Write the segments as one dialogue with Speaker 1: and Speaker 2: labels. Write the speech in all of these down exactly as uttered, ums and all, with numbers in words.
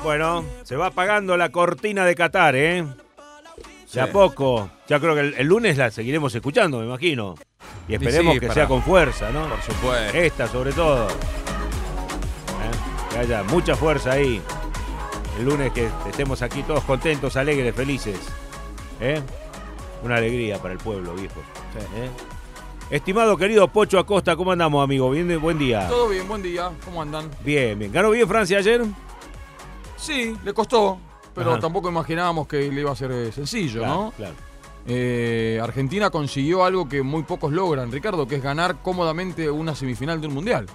Speaker 1: Bueno, se va apagando la cortina de Qatar, ¿eh? De a poco. Ya creo que el, el lunes la seguiremos escuchando, me imagino. Y esperemos sí, que para... sea con fuerza, ¿no?
Speaker 2: Por supuesto.
Speaker 1: Esta, sobre todo. ¿Eh? Que haya mucha fuerza ahí. El lunes que estemos aquí todos contentos, alegres, felices. ¿Eh? Una alegría para el pueblo, viejo. Sí. ¿Eh? Estimado querido Pocho Acosta, ¿cómo andamos, amigo? Bien, buen día.
Speaker 2: Todo bien, buen día. ¿Cómo andan?
Speaker 1: Bien, bien. ¿Ganó bien Francia ayer?
Speaker 2: Sí, le costó, pero
Speaker 1: Ajá.
Speaker 2: tampoco imaginábamos que le iba a ser sencillo,
Speaker 1: claro,
Speaker 2: ¿no?
Speaker 1: Claro.
Speaker 2: Eh, Argentina consiguió algo que muy pocos logran, Ricardo, que es ganar cómodamente una semifinal de un mundial.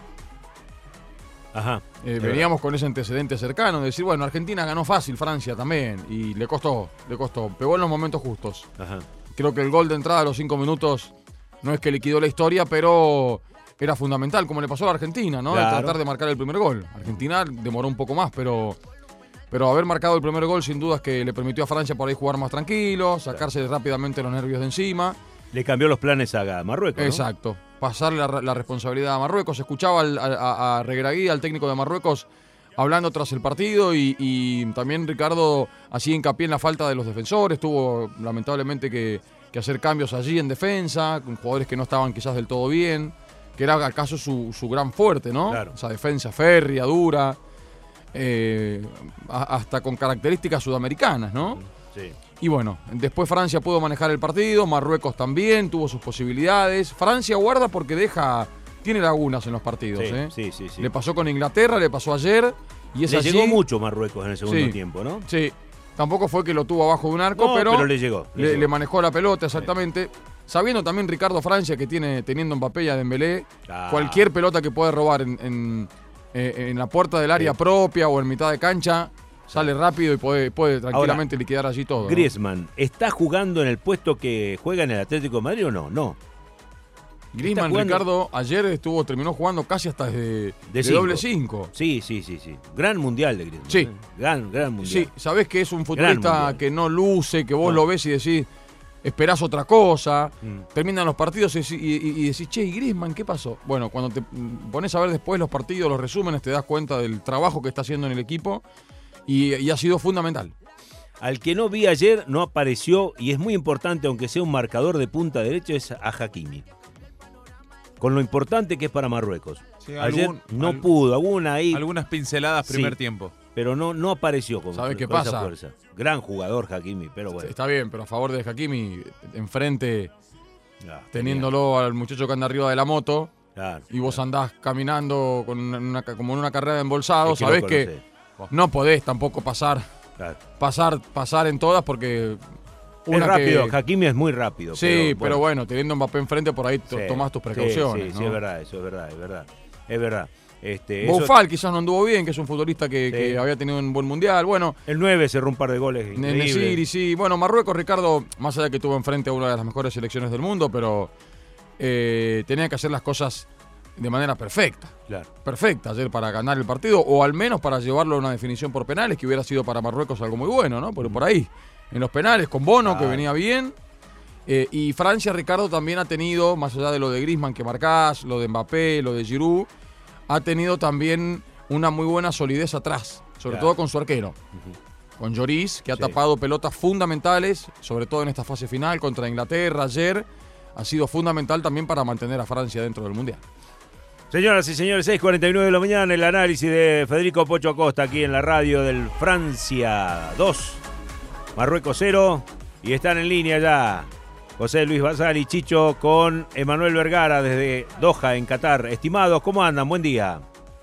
Speaker 1: Ajá.
Speaker 2: Eh, veníamos con ese antecedente cercano de decir, bueno, Argentina ganó fácil, Francia también, y le costó, le costó. Pegó en los momentos justos.
Speaker 1: Ajá.
Speaker 2: Creo que el gol de entrada a los cinco minutos no es que liquidó la historia, pero era fundamental, como le pasó a la Argentina, ¿no?
Speaker 1: Claro.
Speaker 2: De tratar de marcar el primer gol. Argentina demoró un poco más, pero, pero haber marcado el primer gol sin duda es que le permitió a Francia por ahí jugar más tranquilo, sacarse claro. rápidamente los nervios de encima.
Speaker 1: Le cambió los planes a Marruecos, ¿no?
Speaker 2: Exacto. Pasarle la, la responsabilidad a Marruecos. Escuchaba al, a, a Regragui, al técnico de Marruecos, hablando tras el partido y, y también Ricardo hacía hincapié en la falta de los defensores. Tuvo lamentablemente que, que hacer cambios allí en defensa, con jugadores que no estaban quizás del todo bien, que era acaso su, su gran fuerte, ¿no?
Speaker 1: Claro.
Speaker 2: Esa defensa férrea, dura, eh, a, hasta con características sudamericanas, ¿no?
Speaker 1: Sí.
Speaker 2: Y bueno, después Francia pudo manejar el partido, Marruecos también tuvo sus posibilidades. Francia guarda porque deja, tiene lagunas en los partidos.
Speaker 1: Sí,
Speaker 2: ¿eh?
Speaker 1: sí, sí, sí.
Speaker 2: Le pasó con Inglaterra, le pasó ayer. Y es
Speaker 1: le
Speaker 2: allí...
Speaker 1: llegó mucho Marruecos en el segundo
Speaker 2: sí,
Speaker 1: tiempo, ¿no?
Speaker 2: Sí, tampoco fue que lo tuvo abajo de un arco,
Speaker 1: no,
Speaker 2: pero,
Speaker 1: pero le llegó. Le,
Speaker 2: le,
Speaker 1: llegó.
Speaker 2: le manejó la pelota exactamente. Sí. Sabiendo también Ricardo Francia que tiene teniendo Mbappé y a Dembélé, ah. cualquier pelota que puede robar en, en, en la puerta del área sí. propia o en mitad de cancha, sale rápido y puede, puede tranquilamente Ahora, liquidar allí todo.
Speaker 1: Griezmann,
Speaker 2: ¿no?
Speaker 1: ¿está jugando en el puesto que juega en el Atlético de Madrid o no? No.
Speaker 2: Griezmann, Ricardo, ayer estuvo terminó jugando casi hasta de, de, de doble cinco.
Speaker 1: Sí, sí, sí, sí. Gran mundial de Griezmann.
Speaker 2: Sí.
Speaker 1: ¿eh? Gran, gran mundial.
Speaker 2: Sí, sabés que es un futbolista que no luce, que vos no. lo ves y decís, esperás otra cosa. Mm. Terminan los partidos y, y, y decís, che, ¿y Griezmann qué pasó? Bueno, cuando te pones a ver después los partidos, los resúmenes, te das cuenta del trabajo que está haciendo en el equipo. Y, y ha sido fundamental.
Speaker 1: Al que no vi ayer no apareció, y es muy importante, aunque sea un marcador de punta derecha, es a Hakimi. Con lo importante que es para Marruecos.
Speaker 3: Sí,
Speaker 1: ayer
Speaker 3: algún,
Speaker 1: no
Speaker 3: al,
Speaker 1: pudo, alguna ahí.
Speaker 3: Algunas pinceladas primer
Speaker 1: sí,
Speaker 3: tiempo.
Speaker 1: Pero no, no apareció con,
Speaker 2: ¿Sabes qué
Speaker 1: con
Speaker 2: pasa?
Speaker 1: esa fuerza. Gran jugador Hakimi, pero bueno.
Speaker 2: Está bien, pero a favor de Hakimi, enfrente,
Speaker 1: ah,
Speaker 2: teniéndolo genial. Al muchacho que anda arriba de la moto,
Speaker 1: claro,
Speaker 2: y vos
Speaker 1: claro.
Speaker 2: andás caminando con una, una, como en una carrera de embolsado,
Speaker 1: es que
Speaker 2: sabés que no podés tampoco pasar,
Speaker 1: claro.
Speaker 2: pasar, pasar en todas porque...
Speaker 1: Una es rápido, que... Hakimi es muy rápido.
Speaker 2: Sí,
Speaker 1: pero
Speaker 2: bueno,
Speaker 1: pero
Speaker 2: bueno teniendo Mbappé enfrente por ahí sí, tomás tus precauciones.
Speaker 1: Sí, sí,
Speaker 2: ¿no?
Speaker 1: sí, es verdad, eso es verdad, es verdad. Es verdad. Este,
Speaker 2: Boufal
Speaker 1: eso...
Speaker 2: quizás no anduvo bien, que es un futbolista que,
Speaker 1: sí.
Speaker 2: que había tenido un buen mundial. Bueno,
Speaker 1: el nueve cerró un par de goles increíbles.
Speaker 2: Nesiri, sí. Bueno, Marruecos, Ricardo, más allá de que tuvo enfrente a una de las mejores selecciones del mundo, pero eh, tenía que hacer las cosas de manera perfecta.
Speaker 1: Claro.
Speaker 2: Perfecta ayer para ganar el partido, o al menos para llevarlo a una definición por penales, que hubiera sido para Marruecos algo muy bueno, ¿no? Pero mm. por ahí, en los penales, con Bono, claro. que venía bien. Eh, y Francia, Ricardo, también ha tenido, más allá de lo de Griezmann que marcás, lo de Mbappé, lo de Giroud, ha tenido también una muy buena solidez atrás, sobre claro. todo con su arquero. Uh-huh. Con Lloris, que ha sí. tapado pelotas fundamentales, sobre todo en esta fase final contra Inglaterra ayer, ha sido fundamental también para mantener a Francia dentro del Mundial.
Speaker 1: Señoras y señores, seis cuarenta y nueve de la mañana, el análisis de Federico Pocho Acosta aquí en la radio del Francia dos, Marruecos cero, y están en línea ya José Luis Bazán y Chicho con Emanuel Vergara desde Doha, en Qatar. Estimados, ¿cómo andan? Buen día.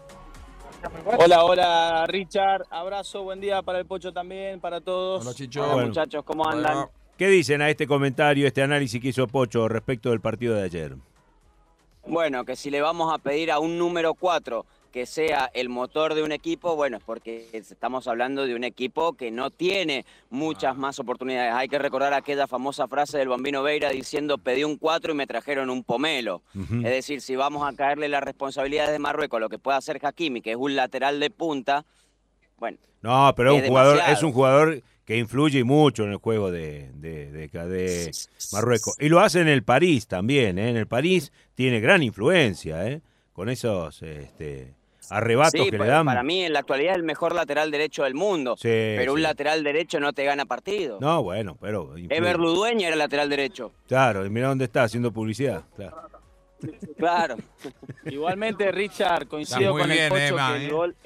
Speaker 4: Hola, hola Richard, abrazo, buen día para el Pocho también, para todos.
Speaker 2: Hola Chicho.
Speaker 4: Hola
Speaker 1: bueno.
Speaker 4: muchachos, ¿cómo andan?
Speaker 2: Hola.
Speaker 1: ¿Qué dicen a este comentario, este análisis que hizo Pocho respecto del partido de ayer?
Speaker 4: Bueno, que si le vamos a pedir a un número cuatro que sea el motor de un equipo, bueno, es porque estamos hablando de un equipo que no tiene muchas más oportunidades. Hay que recordar aquella famosa frase del Bambino Veira diciendo pedí un cuatro y me trajeron un pomelo. Uh-huh. Es decir, si vamos a caerle las responsabilidades de Marruecos, lo que puede hacer Hakimi, que es un lateral de punta, bueno.
Speaker 1: No, pero es,
Speaker 4: es,
Speaker 1: un jugador,
Speaker 4: demasiado.
Speaker 1: es un jugador que influye mucho en el juego de, de, de, de Marruecos. Y lo hace en el París también, ¿eh? En el París tiene gran influencia, ¿eh? Con esos... Este, arrebatos
Speaker 4: sí,
Speaker 1: que
Speaker 4: pa-
Speaker 1: le dan.
Speaker 4: para mí en la actualidad es el mejor lateral derecho del mundo,
Speaker 1: Sí,
Speaker 4: pero un
Speaker 1: sí.
Speaker 4: lateral derecho no te gana partido.
Speaker 1: No, bueno, pero... influye.
Speaker 4: Ever Ludueña era lateral derecho.
Speaker 1: Claro, y mira dónde está, haciendo publicidad. Claro.
Speaker 4: Claro.
Speaker 3: Igualmente, Richard,
Speaker 5: Está
Speaker 3: coincido
Speaker 5: muy
Speaker 3: con
Speaker 5: bien,
Speaker 3: el Pocho
Speaker 5: Emma,
Speaker 3: que el
Speaker 5: ¿eh?
Speaker 3: gol,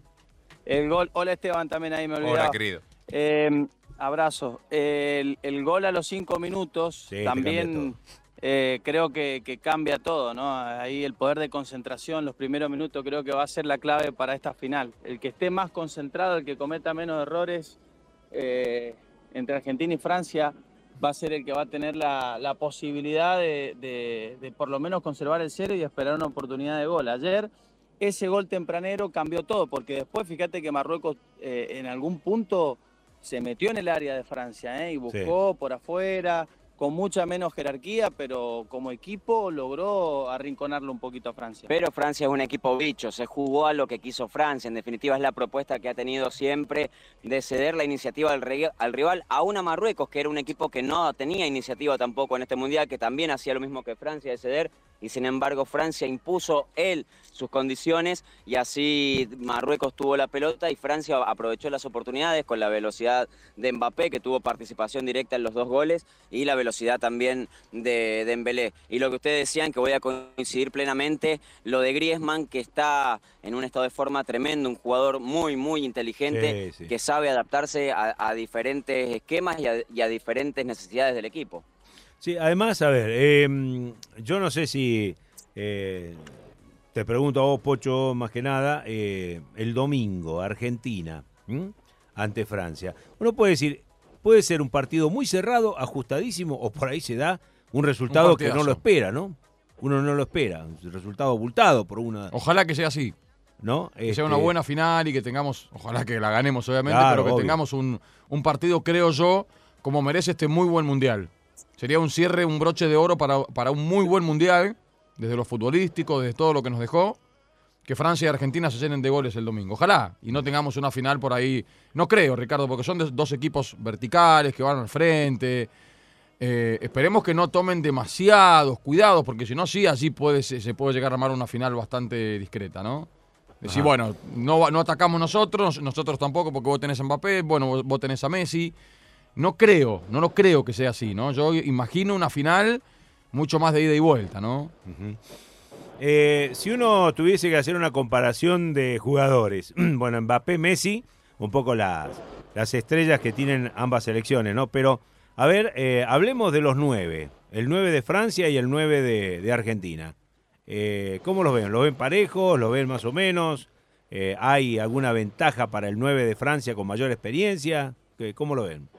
Speaker 3: el gol, hola Esteban también ahí me olvidaba.
Speaker 5: Hola, querido.
Speaker 3: Eh, abrazo. El, el gol a los cinco minutos
Speaker 1: Sí, te cambia
Speaker 3: también eh, creo que, que cambia todo, ¿no? Ahí el poder de concentración, los primeros minutos creo que va a ser la clave para esta final. El que esté más concentrado, el que cometa menos errores eh, entre Argentina y Francia, va a ser el que va a tener la, la posibilidad de, de, de por lo menos conservar el cero y esperar una oportunidad de gol. Ayer ese gol tempranero cambió todo, porque después fíjate que Marruecos eh, en algún punto se metió en el área de Francia ¿eh? y buscó por afuera, con mucha menos jerarquía, pero como equipo logró arrinconarlo un poquito a Francia.
Speaker 4: Pero Francia es un equipo bicho, se jugó a lo que quiso Francia. En definitiva es la propuesta que ha tenido siempre de ceder la iniciativa al, re- al rival, aún a Marruecos, que era un equipo que no tenía iniciativa tampoco en este Mundial, que también hacía lo mismo que Francia de ceder, y sin embargo Francia impuso él sus condiciones y así Marruecos tuvo la pelota y Francia aprovechó las oportunidades con la velocidad de Mbappé, que tuvo participación directa en los dos goles, y la velocidad también de Dembélé. Y lo que ustedes decían, que voy a coincidir plenamente, lo de Griezmann, que está en un estado de forma tremendo, un jugador muy, muy inteligente,
Speaker 1: Sí, sí.
Speaker 4: que sabe adaptarse a, a diferentes esquemas y a, y a diferentes necesidades del equipo.
Speaker 1: Sí, además, a ver, eh, yo no sé si, eh, te pregunto a vos, Pocho, más que nada, eh, el domingo, Argentina, ¿m? ante Francia. Uno puede decir, puede ser un partido muy cerrado, ajustadísimo, o por ahí se da un resultado
Speaker 2: Un
Speaker 1: que no
Speaker 2: partidazo.
Speaker 1: lo espera, ¿no? Uno no lo espera, un resultado abultado por una,
Speaker 2: Ojalá que sea así.
Speaker 1: ¿no?
Speaker 2: Que sea una
Speaker 1: Este,
Speaker 2: buena final y que tengamos, ojalá que la ganemos obviamente,
Speaker 1: Claro,
Speaker 2: pero que
Speaker 1: obvio.
Speaker 2: tengamos un, un partido, creo yo, como merece este muy buen mundial. Sería un cierre, un broche de oro para, para un muy buen mundial, desde lo futbolístico, desde todo lo que nos dejó, que Francia y Argentina se llenen de goles el domingo. Ojalá, y no tengamos una final por ahí. No creo, Ricardo, porque son de- dos equipos verticales que van al frente. Eh, esperemos que no tomen demasiados cuidados, porque si no, sí, allí puede, se, se puede llegar a armar una final bastante discreta, ¿no? Decir,
Speaker 1: Ajá.
Speaker 2: bueno, no, va- no atacamos nosotros, nosotros tampoco, porque vos tenés a Mbappé, bueno, vos, vos tenés a Messi. No creo, no lo creo que sea así, ¿no? Yo imagino una final mucho más de ida y vuelta, ¿no?
Speaker 1: Ujú. Eh, si uno tuviese que hacer una comparación de jugadores, bueno, Mbappé, Messi, un poco las, las estrellas que tienen ambas selecciones, ¿no? Pero, a ver, eh, hablemos de los nueve, el nueve de Francia y el nueve de, de Argentina. Eh, ¿Cómo los ven? ¿Los ven parejos? ¿Los ven más o menos? Eh, ¿Hay alguna ventaja para el nueve de Francia con mayor experiencia? ¿Qué- ¿Cómo lo ven?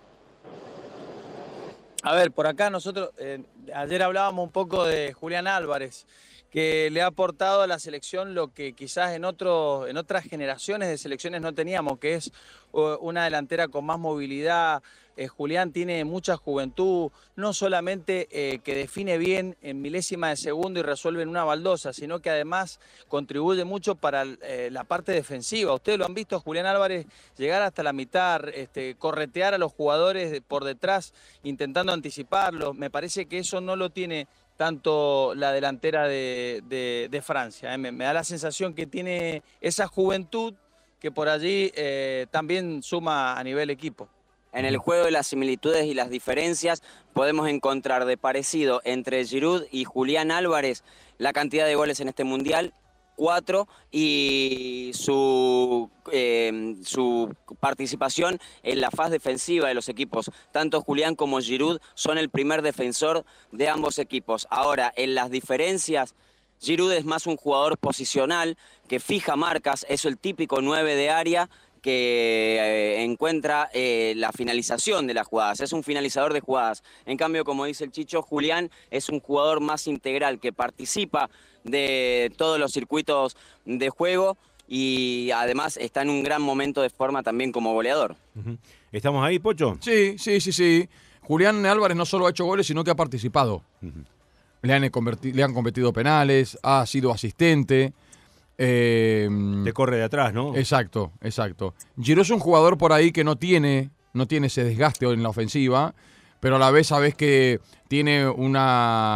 Speaker 3: A ver, por acá nosotros, eh, ayer hablábamos un poco de Julián Álvarez, que le ha aportado a la selección lo que quizás en, otro, en otras generaciones de selecciones no teníamos, que es uh, una delantera con más movilidad. Eh, Julián tiene mucha juventud, no solamente eh, que define bien en milésima de segundo y resuelve en una baldosa, sino que además contribuye mucho para eh, la parte defensiva. Ustedes lo han visto a Julián Álvarez llegar hasta la mitad, este, corretear a los jugadores de- por detrás, intentando anticiparlos. Me parece que eso no lo tiene tanto la delantera de, de- de Francia. ¿eh? Me, me da la sensación que tiene esa juventud que por allí eh, también suma a nivel equipo.
Speaker 4: En el juego de las similitudes y las diferencias podemos encontrar de parecido entre Giroud y Julián Álvarez la cantidad de goles en este Mundial, cuatro, y su, eh, su participación en la faz defensiva de los equipos. Tanto Julián como Giroud son el primer defensor de ambos equipos. Ahora, en las diferencias, Giroud es más un jugador posicional que fija marcas, es el típico nueve de área, que eh, encuentra eh, la finalización de las jugadas, es un finalizador de jugadas. En cambio, como dice el Chicho, Julián es un jugador más integral, que participa de todos los circuitos de juego y además está en un gran momento de forma también como goleador.
Speaker 1: Ujú. ¿Estamos ahí, Pocho?
Speaker 2: Sí, sí, sí, sí. Julián Álvarez no solo ha hecho goles, sino que ha participado.
Speaker 1: Ujú.
Speaker 2: Le han, converti- le han competido penales, ha sido asistente. Eh,
Speaker 1: Te corre de atrás, ¿no?
Speaker 2: Exacto, exacto. Giroud es un jugador por ahí que no tiene, no tiene ese desgaste en la ofensiva, pero a la vez sabes que tiene una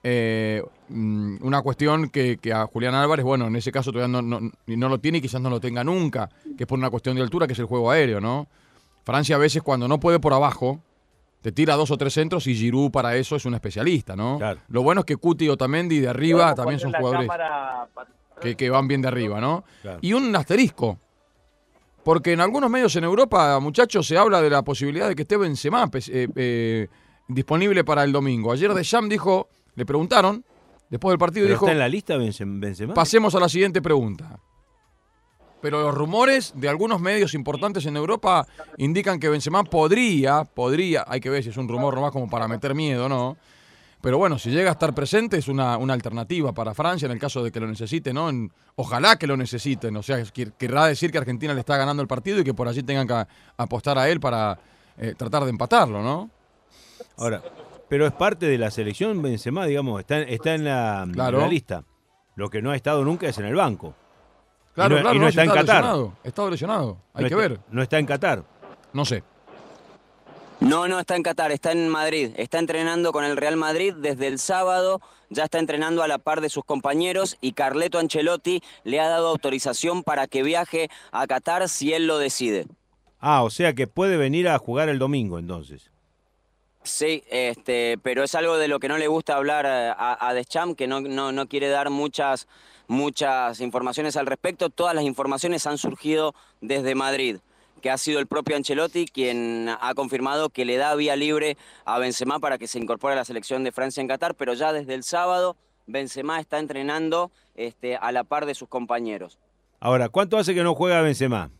Speaker 2: eh, una cuestión que, que a Julián Álvarez, bueno, en ese caso todavía no, no, no lo tiene y quizás no lo tenga nunca, que es por una cuestión de altura, que es el juego aéreo, ¿no? Francia a veces cuando no puede por abajo, te tira dos o tres centros y Giroud para eso es un especialista, ¿no?
Speaker 1: Claro.
Speaker 2: Lo bueno es que Cuti y Otamendi de arriba también son jugadores que, que van bien de arriba, ¿no?
Speaker 1: Claro.
Speaker 2: Y un asterisco, porque en algunos medios en Europa, muchachos, se habla de la posibilidad de que esté Benzema eh, eh, disponible para el domingo. Ayer Deschamps dijo, le preguntaron, después del partido
Speaker 1: ¿Pero
Speaker 2: dijo,
Speaker 1: está en la lista Benzema?
Speaker 2: pasemos a la siguiente pregunta. Pero los rumores de algunos medios importantes en Europa indican que Benzema podría, podría, hay que ver si es un rumor nomás como para meter miedo, ¿no? Pero bueno, si llega a estar presente es una, una alternativa para Francia en el caso de que lo necesite, ¿no? En, ojalá que lo necesiten, o sea, quer, querrá decir que Argentina le está ganando el partido y que por allí tengan que apostar a él para eh, tratar de empatarlo, ¿no?
Speaker 1: Ahora, pero es parte de la selección Benzema, digamos, está, está en, la,
Speaker 2: Claro.
Speaker 1: en la lista. Lo que no ha estado nunca es en el banco.
Speaker 2: Claro,
Speaker 1: y no,
Speaker 2: claro,
Speaker 1: y no
Speaker 2: no,
Speaker 1: está
Speaker 2: si
Speaker 1: en Qatar.
Speaker 2: lesionado, está lesionado, hay
Speaker 1: no
Speaker 2: que
Speaker 1: está,
Speaker 2: ver,
Speaker 1: No está en Qatar.
Speaker 2: no sé.
Speaker 4: No, no está en Qatar, está en Madrid. Está entrenando con el Real Madrid desde el sábado, ya está entrenando a la par de sus compañeros y Carleto Ancelotti le ha dado autorización para que viaje a Qatar si él lo decide.
Speaker 1: Ah, o sea que puede venir a jugar el domingo entonces.
Speaker 4: Sí, este, pero es algo de lo que no le gusta hablar a, a Deschamps, que no, no, no quiere dar muchas, muchas informaciones al respecto. Todas las informaciones han surgido desde Madrid, que ha sido el propio Ancelotti quien ha confirmado que le da vía libre a Benzema para que se incorpore a la selección de Francia en Qatar, pero ya desde el sábado Benzema está entrenando este, a la par de sus compañeros.
Speaker 1: Ahora, ¿cuánto hace que no juega Benzema?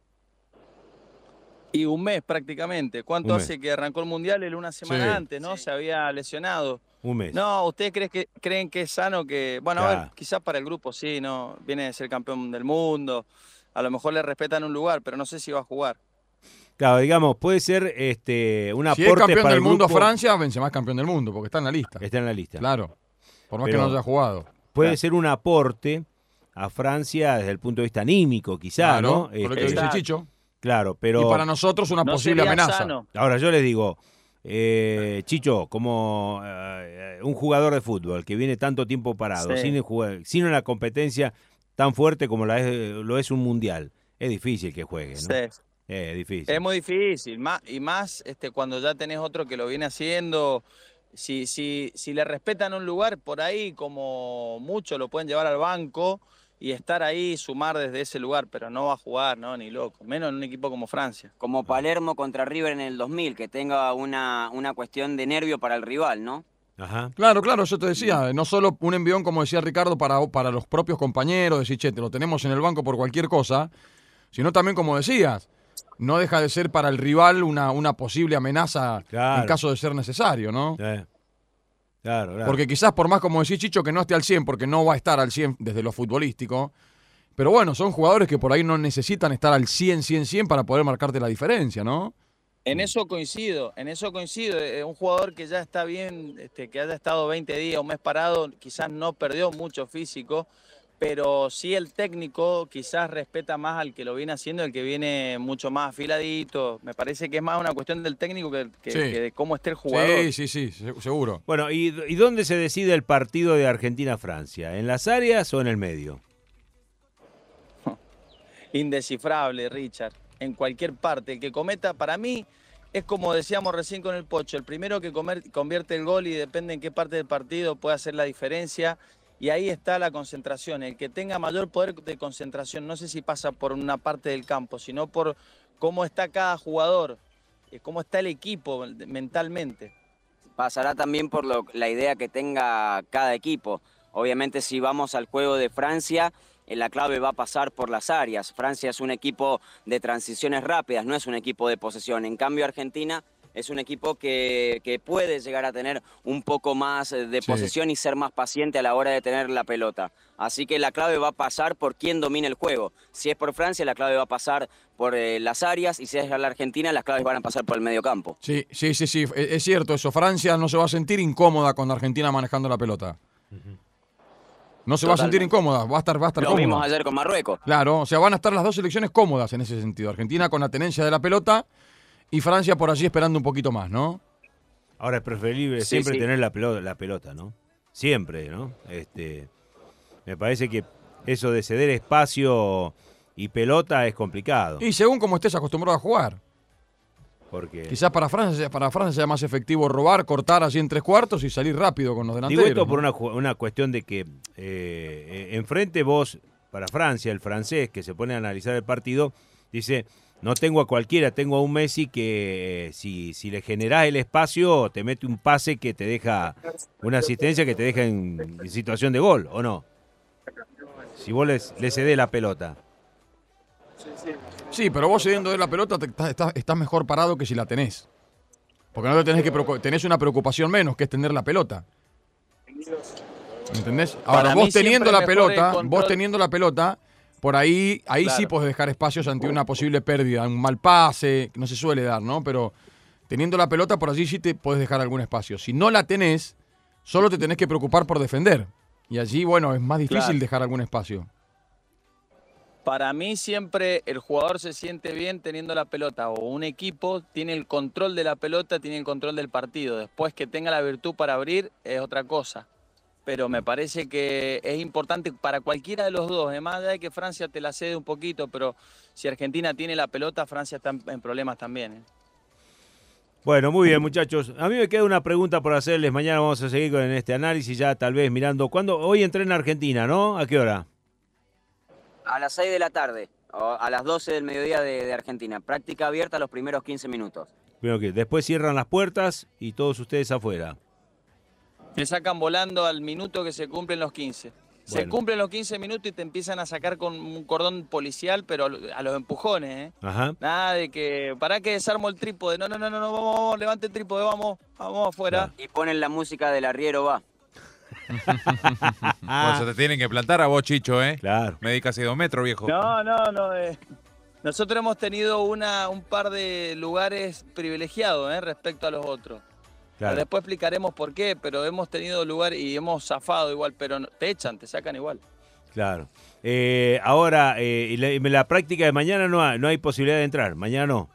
Speaker 3: Y un mes prácticamente. ¿Cuánto
Speaker 1: Un mes.
Speaker 3: hace que arrancó el Mundial? Él una semana
Speaker 2: Sí.
Speaker 3: antes, ¿no? Se había lesionado.
Speaker 1: Un mes.
Speaker 3: No, ¿ustedes creen que, creen que es sano que... Bueno, a
Speaker 1: Claro.
Speaker 3: ver, quizás para el grupo sí, ¿no? Viene de ser campeón del mundo. A lo mejor le respetan un lugar, pero no sé si va a jugar.
Speaker 1: Claro, digamos, puede ser este, un
Speaker 2: Si
Speaker 1: aporte
Speaker 2: es campeón
Speaker 1: para
Speaker 2: del
Speaker 1: el
Speaker 2: mundo
Speaker 1: grupo.
Speaker 2: Francia, Benzema es campeón del mundo, porque está en la lista.
Speaker 1: Está en la lista.
Speaker 2: Claro, por más
Speaker 1: Pero-
Speaker 2: que no haya jugado.
Speaker 1: Puede
Speaker 2: Claro.
Speaker 1: ser un aporte a Francia desde el punto de vista anímico, quizá,
Speaker 2: Claro,
Speaker 1: ¿no?
Speaker 2: por lo que
Speaker 1: Este,
Speaker 2: dice
Speaker 3: Exacto.
Speaker 2: Chicho.
Speaker 1: claro, pero
Speaker 2: Y para nosotros una
Speaker 3: No
Speaker 2: posible
Speaker 3: sería
Speaker 2: amenaza.
Speaker 3: sano.
Speaker 1: ahora yo les digo, eh, Chicho, como eh, un jugador de fútbol que viene tanto tiempo parado,
Speaker 3: Sí.
Speaker 1: sin, jugar, sin una competencia tan fuerte como la es, lo es un mundial, es difícil que juegue, ¿no?
Speaker 3: Sí.
Speaker 1: Es difícil.
Speaker 3: Es muy difícil, más, y más este, cuando ya tenés otro que lo viene haciendo. Si, si, si le respetan un lugar, por ahí como mucho lo pueden llevar al banco y estar ahí, sumar desde ese lugar, pero no va a jugar, no, ni loco, menos en un equipo como Francia.
Speaker 4: Como Palermo contra River en el dos mil, que tenga una, una cuestión de nervio para el rival, ¿no?
Speaker 1: Ajá.
Speaker 2: Claro, claro, yo te decía, no solo un envión, como decía Ricardo, para, para los propios compañeros, decir, che, te lo tenemos en el banco por cualquier cosa, sino también, como decías, no deja de ser para el rival una, una posible amenaza
Speaker 1: Claro.
Speaker 2: en caso de ser necesario, ¿no?
Speaker 1: Eh, Claro, claro.
Speaker 2: Porque quizás por más, como decía Chicho, que no esté al cien, porque no va a estar al cien desde lo futbolístico, pero bueno, son jugadores que por ahí no necesitan estar al cien, cien, cien para poder marcarte la diferencia, ¿no?
Speaker 3: En eso coincido, en eso coincido. Eh, Un jugador que ya está bien, este, que haya estado veinte días, un mes parado, quizás no perdió mucho físico, pero sí el técnico quizás respeta más al que lo viene haciendo, el que viene mucho más afiladito. Me parece que es más una cuestión del técnico que, que-
Speaker 2: Sí.
Speaker 3: que de cómo esté el jugador.
Speaker 2: Sí, sí, sí, se- seguro.
Speaker 1: Bueno, ¿y, ¿y dónde se decide el partido de Argentina-Francia? ¿En las áreas o en el medio?
Speaker 3: Indescifrable, Richard, en cualquier parte. El que cometa, para mí, es como decíamos recién con el Pocho, el primero que comer- convierte el gol y depende en qué parte del partido puede hacer la diferencia. Y ahí está la concentración. El que tenga mayor poder de concentración, no sé si pasa por una parte del campo, sino por cómo está cada jugador, eh, cómo está el equipo mentalmente.
Speaker 4: Pasará también por lo- la idea que tenga cada equipo. Obviamente si vamos al juego de Francia, eh, la clave va a pasar por las áreas. Francia es un equipo de transiciones rápidas, no es un equipo de posesión. En cambio Argentina es un equipo que, que puede llegar a tener un poco más eh, de
Speaker 2: Sí.
Speaker 4: posesión y ser más paciente a la hora de tener la pelota. Así que la clave va a pasar por quién domina el juego. Si es por Francia, la clave va a pasar por eh, las áreas, y si es la Argentina, las claves van a pasar por el mediocampo.
Speaker 2: Sí, sí, sí, sí, es es cierto eso. Francia no se va a sentir incómoda con Argentina manejando la pelota. No se va a sentir
Speaker 4: Totalmente.
Speaker 2: incómoda, va a estar, va a estar
Speaker 4: Lo vimos
Speaker 2: cómoda.
Speaker 4: ayer con Marruecos.
Speaker 2: Claro, o sea, van a estar las dos selecciones cómodas en ese sentido. Argentina con la tenencia de la pelota y Francia por allí esperando un poquito más, ¿no?
Speaker 1: Ahora es preferible
Speaker 4: Sí,
Speaker 1: siempre
Speaker 4: sí.
Speaker 1: tener la pelota, la pelota, ¿no? siempre, ¿no? Este, me parece que eso de ceder espacio y pelota es complicado.
Speaker 2: Y según como estés acostumbrado a jugar.
Speaker 1: Porque...
Speaker 2: Quizás para Francia, para Francia sea más efectivo robar, cortar así en tres cuartos y salir rápido con los delanteros.
Speaker 1: Digo esto por
Speaker 2: ¿no?
Speaker 1: una, una cuestión de que eh, enfrente vos, para Francia, el francés que se pone a analizar el partido, dice, no tengo a cualquiera, tengo a un Messi que eh, si, si le generás el espacio, te mete un pase que te deja, una asistencia que te deja en, en situación de gol, ¿o no? Si vos les, le cedés la pelota.
Speaker 2: Sí, pero vos cediendo de la pelota te, estás, estás mejor parado que si la tenés. Porque no te tenés que preocup- tenés una preocupación menos, que es tener la pelota. ¿Entendés? Ahora,
Speaker 3: Para
Speaker 2: vos
Speaker 3: mí
Speaker 2: teniendo
Speaker 3: siempre
Speaker 2: la
Speaker 3: mejor
Speaker 2: pelota,
Speaker 3: el control.
Speaker 2: vos teniendo la pelota, por ahí, ahí
Speaker 3: Claro.
Speaker 2: sí podés dejar espacios ante una posible pérdida, un mal pase, que no se suele dar, ¿no? Pero teniendo la pelota, por allí sí te podés dejar algún espacio. Si no la tenés, solo te tenés que preocupar por defender. Y allí, bueno, es más difícil
Speaker 3: Claro.
Speaker 2: dejar algún espacio.
Speaker 3: Para mí siempre el jugador se siente bien teniendo la pelota o un equipo tiene el control de la pelota, tiene el control del partido. Después que tenga la virtud para abrir es otra cosa. Pero me parece que es importante para cualquiera de los dos. Además de que Francia te la cede un poquito, pero si Argentina tiene la pelota, Francia está en problemas también, ¿eh?
Speaker 1: Bueno, muy bien, muchachos. A mí me queda una pregunta por hacerles. Mañana vamos a seguir con este análisis, ya tal vez mirando. ¿Cuándo? Hoy entrena Argentina, ¿no? ¿A qué hora?
Speaker 4: A las seis de la tarde, o a las doce del mediodía de, de Argentina. Práctica abierta los primeros quince minutos.
Speaker 1: Primero que después cierran las puertas y todos ustedes afuera.
Speaker 3: Te sacan volando al minuto que se cumplen los quince. Se
Speaker 1: Bueno.
Speaker 3: cumplen los quince minutos y te empiezan a sacar con un cordón policial, pero a los empujones, ¿eh?
Speaker 1: Ajá.
Speaker 3: Nada de que, ¿para que desarmo el trípode? No, no, no, no, no, vamos, vamos, levante el trípode, vamos, vamos afuera.
Speaker 1: Claro.
Speaker 4: Y ponen la música del arriero va.
Speaker 1: Ah,
Speaker 5: Por eso te tienen que plantar a vos, Chicho, ¿eh?
Speaker 1: claro.
Speaker 5: Medí casi dos metros, viejo.
Speaker 3: No, no, no. eh. Nosotros hemos tenido una, un par de lugares privilegiados, ¿eh? Respecto a los otros.
Speaker 1: Claro.
Speaker 3: Después explicaremos por qué, pero hemos tenido lugar y hemos zafado igual, pero no- te echan, te sacan igual.
Speaker 1: Claro. Eh, ahora, eh, y la, y la práctica de mañana no hay, no hay posibilidad de entrar. Mañana no.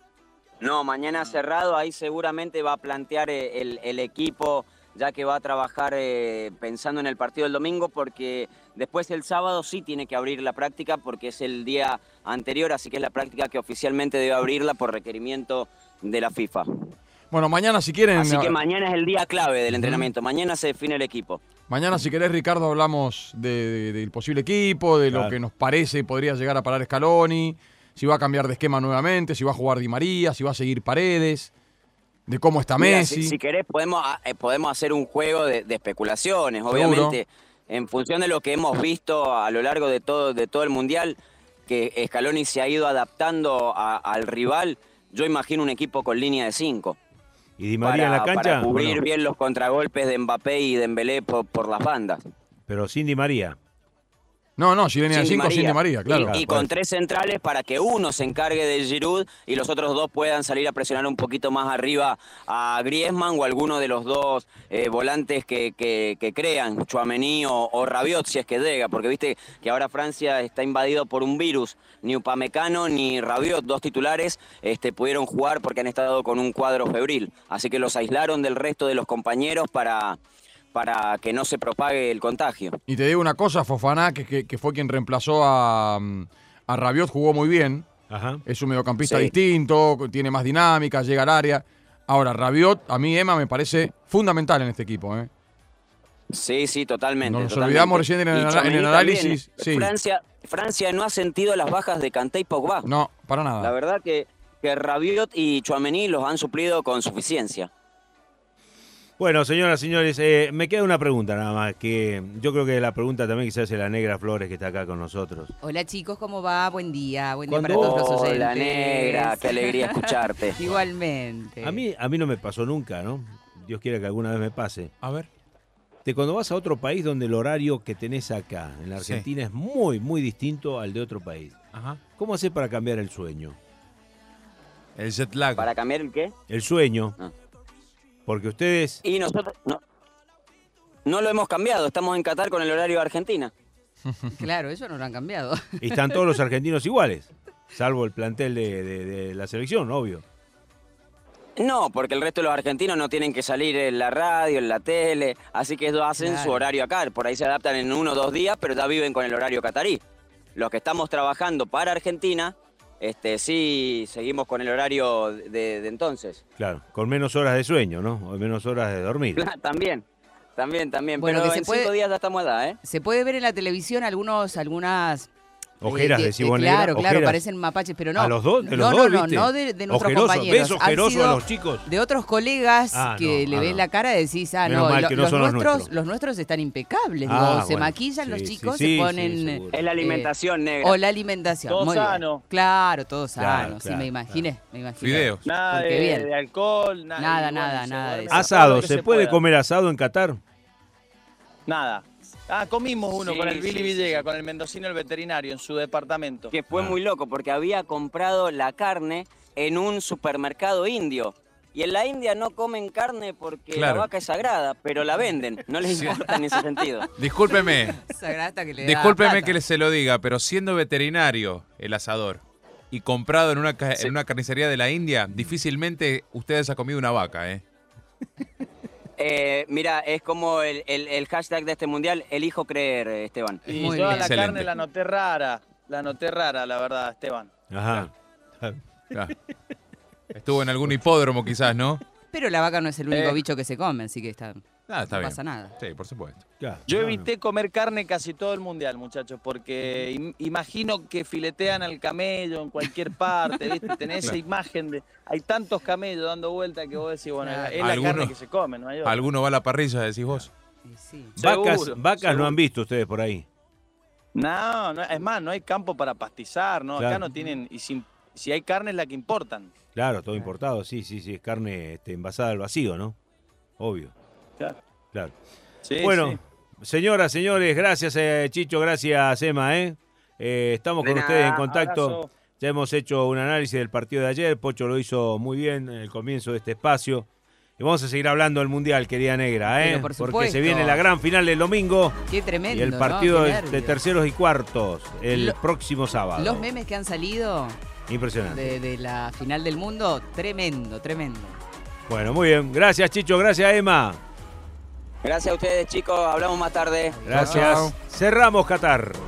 Speaker 4: No, mañana cerrado, ahí seguramente va a plantear eh, el, el equipo, ya que va a trabajar eh, pensando en el partido del domingo, porque después el sábado sí tiene que abrir la práctica, porque es el día anterior, así que es la práctica que oficialmente debe abrirla por requerimiento de la FIFA.
Speaker 2: Bueno, mañana si quieren...
Speaker 4: Así que mañana es el día clave del entrenamiento, mañana se define el equipo.
Speaker 2: Mañana, si querés, Ricardo, hablamos de, de- del posible equipo, de lo
Speaker 1: Claro.
Speaker 2: que nos parece podría llegar a parar Scaloni, si va a cambiar de esquema nuevamente, si va a jugar Di María, si va a seguir Paredes, de cómo está
Speaker 4: Mira,
Speaker 2: Messi.
Speaker 4: si, si querés podemos, ah, eh, podemos hacer un juego de, de especulaciones, obviamente, en función de lo que hemos visto a lo largo de todo, de todo el Mundial, que Scaloni se ha ido adaptando a- al rival. Yo imagino un equipo con línea de cinco.
Speaker 1: ¿Y Di María
Speaker 4: Para,
Speaker 1: en la cancha?
Speaker 4: para cubrir
Speaker 1: Bueno,
Speaker 4: bien los contragolpes de Mbappé y Dembélé por, por las bandas.
Speaker 1: pero sin Di María.
Speaker 2: No, no, si línea de
Speaker 4: Sin Di
Speaker 2: cinco, sin Di
Speaker 4: María.
Speaker 2: María, claro.
Speaker 4: Y,
Speaker 1: Claro,
Speaker 4: y
Speaker 1: por
Speaker 4: con
Speaker 1: eso.
Speaker 4: tres centrales para que uno se encargue de Giroud y los otros dos puedan salir a presionar un poquito más arriba a Griezmann o alguno de los dos eh, volantes que, que, que crean, Tchouaméni o, o Rabiot, si es que llega, porque viste que ahora Francia está invadido por un virus. Ni Upamecano ni Rabiot, dos titulares, este, pudieron jugar porque han estado con un cuadro febril. Así que los aislaron del resto de los compañeros para... para que no se propague el contagio.
Speaker 2: Y te digo una cosa, Fofana, que, que, que fue quien reemplazó a, mm, a Rabiot, jugó muy bien.
Speaker 1: Ajá.
Speaker 2: Es un mediocampista
Speaker 4: Sí.
Speaker 2: distinto, tiene más dinámica, llega al área. Ahora, Rabiot, a mí, Emma, me parece fundamental en este equipo, ¿eh?
Speaker 4: Sí, sí, totalmente.
Speaker 2: Nos
Speaker 4: totalmente.
Speaker 2: olvidamos recién en el
Speaker 4: Y
Speaker 2: ana-
Speaker 4: Tchouaméni
Speaker 2: en el análisis,
Speaker 4: también.
Speaker 2: sí.
Speaker 4: Francia, Francia no ha sentido las bajas de Kanté y Pogba.
Speaker 2: No, para nada.
Speaker 4: La verdad que, que Rabiot y Tchouaméni los han suplido con suficiencia.
Speaker 1: Bueno, señoras, señores, eh, me queda una pregunta nada más, que yo creo que la pregunta también que se hace la Negra Flores, que está acá con nosotros.
Speaker 6: Hola chicos, ¿cómo va? Buen día, buen día
Speaker 1: ¿Cuándo-
Speaker 6: para todos los oyentes.
Speaker 4: Hola, Negra, qué alegría escucharte.
Speaker 6: Igualmente.
Speaker 1: A mí, a mí no me pasó nunca, ¿no? Dios quiera que alguna vez me pase.
Speaker 5: A ver.
Speaker 1: De cuando vas a otro país donde el horario que tenés acá, en la
Speaker 5: Sí.
Speaker 1: Argentina, es muy, muy distinto al de otro país.
Speaker 5: Ajá.
Speaker 1: ¿Cómo haces para cambiar el sueño?
Speaker 5: El jet lag.
Speaker 4: ¿Para cambiar el qué?
Speaker 1: El sueño.
Speaker 4: Ah.
Speaker 1: Porque ustedes...
Speaker 4: Y nosotros no, no lo hemos cambiado, estamos en Qatar con el horario de Argentina.
Speaker 6: Claro, eso no lo han cambiado.
Speaker 1: Y están todos los argentinos iguales, salvo el plantel de, de- de la selección, obvio.
Speaker 4: No, porque el resto de los argentinos no tienen que salir en la radio, en la tele, así que ellos hacen
Speaker 6: Claro.
Speaker 4: su horario acá. Por ahí se adaptan en uno o dos días, pero ya viven con el horario catarí. Los que estamos trabajando para Argentina, este, sí seguimos con el horario de, de entonces.
Speaker 1: Claro, con menos horas de sueño, ¿no? O menos horas de dormir.
Speaker 4: También, también, también.
Speaker 6: Bueno,
Speaker 4: pero
Speaker 6: que se
Speaker 4: en
Speaker 6: puede-
Speaker 4: cinco días ya estamos allá, ¿eh?
Speaker 6: Se puede ver en la televisión algunos, algunas...
Speaker 1: Ojeras,
Speaker 6: eh,
Speaker 1: de
Speaker 6: eh,
Speaker 1: Sibonera.
Speaker 6: Claro, claro,
Speaker 1: ojeras.
Speaker 6: parecen mapaches, pero no.
Speaker 1: ¿A los dos? ¿De
Speaker 6: no,
Speaker 1: los
Speaker 6: no,
Speaker 1: dos,
Speaker 6: no,
Speaker 1: viste?
Speaker 6: no de, de nuestros
Speaker 1: Ojeroso,
Speaker 6: compañeros.
Speaker 1: ¿ves
Speaker 6: Han
Speaker 1: ojeroso
Speaker 6: sido
Speaker 1: a los chicos?
Speaker 6: de otros colegas
Speaker 1: Ah,
Speaker 6: que
Speaker 1: no,
Speaker 6: le
Speaker 1: ah,
Speaker 6: ves
Speaker 1: no.
Speaker 6: la cara y decís, ah,
Speaker 1: Menos
Speaker 6: no,
Speaker 1: mal
Speaker 6: lo-
Speaker 1: que no
Speaker 6: los,
Speaker 1: son los
Speaker 6: nuestros,
Speaker 1: nuestros.
Speaker 6: los nuestros están impecables.
Speaker 1: Ah,
Speaker 6: Digo, se
Speaker 1: bueno,
Speaker 6: maquillan los
Speaker 1: sí,
Speaker 6: chicos,
Speaker 1: sí, sí,
Speaker 6: se ponen...
Speaker 1: sí, seguro.
Speaker 4: Es la alimentación negra.
Speaker 6: o la alimentación.
Speaker 3: Todo
Speaker 6: muy bien.
Speaker 3: sano.
Speaker 6: Claro, todo
Speaker 1: Claro,
Speaker 6: sano. sí,
Speaker 1: claro,
Speaker 6: me imaginé, me imaginé.
Speaker 5: Fideos.
Speaker 3: Nada
Speaker 6: Porque
Speaker 3: de,
Speaker 6: bien.
Speaker 3: de alcohol, nada,
Speaker 6: Nada,
Speaker 3: y bueno,
Speaker 6: nada,
Speaker 3: se
Speaker 6: nada de
Speaker 3: duerme
Speaker 6: eso.
Speaker 3: todo
Speaker 1: Asado,
Speaker 3: lo que
Speaker 1: ¿se puede
Speaker 3: pueda.
Speaker 1: comer asado en Qatar?
Speaker 3: Nada. Ah, comimos uno
Speaker 4: Sí,
Speaker 3: con el
Speaker 4: sí,
Speaker 3: Billy
Speaker 4: sí,
Speaker 3: Villegas,
Speaker 4: sí.
Speaker 3: con el mendocino el veterinario en su departamento.
Speaker 4: Que fue
Speaker 1: Ah.
Speaker 4: muy loco porque había comprado la carne en un supermercado indio. Y en la India no comen carne porque
Speaker 5: Claro.
Speaker 4: la vaca es sagrada, pero la venden. No les importa en ese sentido.
Speaker 5: Discúlpeme,
Speaker 6: Esa grata que le da
Speaker 5: discúlpeme
Speaker 6: plata.
Speaker 5: que le- se lo diga, pero siendo veterinario el asador y comprado en una, ca- en una carnicería de la India, difícilmente ustedes han comido una vaca, ¿eh?
Speaker 4: Eh, mira, es como el, el- el hashtag de este mundial, elijo creer, eh, Esteban.
Speaker 3: Y
Speaker 6: Muy
Speaker 3: toda
Speaker 6: bien.
Speaker 3: la
Speaker 5: Excelente.
Speaker 3: carne la noté rara. La noté rara, la verdad, Esteban.
Speaker 1: Ajá.
Speaker 5: Claro. Estuvo en algún hipódromo quizás, ¿no?
Speaker 6: Pero la vaca no es el único
Speaker 3: Eh.
Speaker 6: bicho que se come, así que está,
Speaker 5: Ah, está
Speaker 6: no
Speaker 5: bien.
Speaker 6: pasa nada.
Speaker 5: Sí, por supuesto.
Speaker 1: Claro.
Speaker 3: Yo
Speaker 1: No, no.
Speaker 3: evité comer carne casi todo el mundial, muchachos, porque im- imagino que filetean al camello en cualquier parte, ¿viste? Tenés esa imagen de... Hay tantos camellos dando vuelta que vos decís, bueno,
Speaker 6: Claro.
Speaker 3: es la
Speaker 5: Algunos-
Speaker 3: carne que se come, ¿no hay otra?
Speaker 5: ¿Alguno va a la parrilla, decís vos?
Speaker 6: Y sí.
Speaker 1: Vacas,
Speaker 3: Seguro,
Speaker 1: vacas no
Speaker 3: seguro.
Speaker 1: han visto ustedes por ahí.
Speaker 3: No, no, es más, no hay campo para pastizar, ¿no? Acá
Speaker 1: Claro.
Speaker 3: no tienen... Y si, si hay carne es la que importan.
Speaker 1: Claro, todo importado, sí, sí, sí, es carne este, envasada al vacío, ¿no? Obvio.
Speaker 3: Claro.
Speaker 1: Claro.
Speaker 3: Sí,
Speaker 1: Bueno,
Speaker 3: sí.
Speaker 1: señoras, señores, gracias eh, Chicho, gracias Emma, ¿eh? Eh, estamos
Speaker 4: De
Speaker 1: con ustedes en
Speaker 4: nada,
Speaker 1: contacto.
Speaker 3: abrazo.
Speaker 1: Ya hemos hecho un análisis del partido de ayer, Pocho lo hizo muy bien en el comienzo de este espacio. Y vamos a seguir hablando del Mundial, querida negra, ¿eh?
Speaker 6: Pero por
Speaker 1: Porque
Speaker 6: supuesto.
Speaker 1: se viene la gran final del domingo
Speaker 6: Qué tremendo,
Speaker 1: y el
Speaker 6: ¿no?
Speaker 1: partido
Speaker 6: Qué
Speaker 1: de, de
Speaker 6: nervios.
Speaker 1: terceros y cuartos el
Speaker 6: Lo-
Speaker 1: próximo sábado.
Speaker 6: Los memes que han salido
Speaker 1: Impresionante.
Speaker 6: de, de la final del mundo, tremendo, tremendo.
Speaker 1: Bueno, muy bien. Gracias, Chicho. Gracias, Emma.
Speaker 4: Gracias a ustedes, chicos. Hablamos más tarde.
Speaker 1: Gracias.
Speaker 2: chao.
Speaker 1: Cerramos Qatar.